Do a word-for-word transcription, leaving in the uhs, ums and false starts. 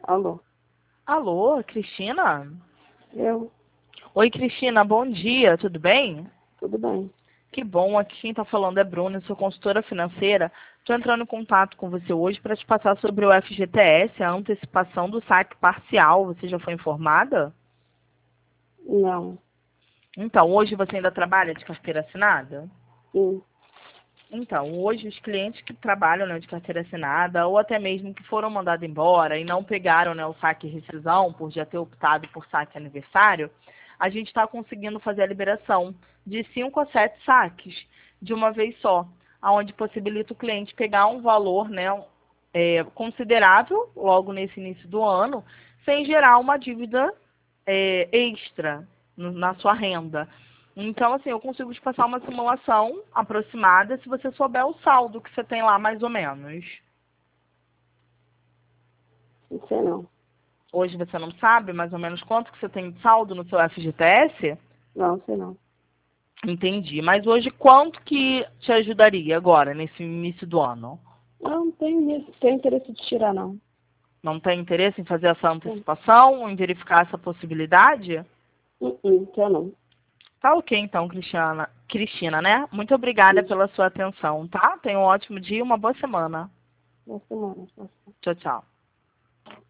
Alô? Alô, Cristina? Eu? Oi, Cristina, bom dia, tudo bem? Tudo bem. Que bom, aqui quem está falando é Bruna, eu sou consultora financeira. Estou entrando em contato com você hoje para te passar sobre o F G T S, a antecipação do saque parcial. Você já foi informada? Não. Então, hoje você ainda trabalha de carteira assinada? Sim. Então, hoje os clientes que trabalham, né, de carteira assinada ou até mesmo que foram mandados embora e não pegaram, né, o saque e rescisão por já ter optado por saque aniversário, a gente está conseguindo fazer a liberação de cinco a sete saques de uma vez só, aonde possibilita o cliente pegar um valor, né, é, considerável logo nesse início do ano, sem gerar uma dívida é, extra no- na sua renda. Então, assim, eu consigo te passar uma simulação aproximada se você souber o saldo que você tem lá, mais ou menos. Não sei não. Hoje você não sabe mais ou menos quanto que você tem de saldo no seu F G T S? Não, sei não. Entendi. Mas hoje quanto que te ajudaria agora, nesse início do ano? Não, não tenho, isso- tenho interesse de tirar, não. Não tem interesse em fazer essa antecipação, em verificar essa possibilidade? Não, não quero não. Tá ok, então, Cristiana. Cristina, né? Muito obrigada Isso. pela sua atenção, tá? Tenha um ótimo dia e uma boa semana. Boa semana. Tchau, tchau.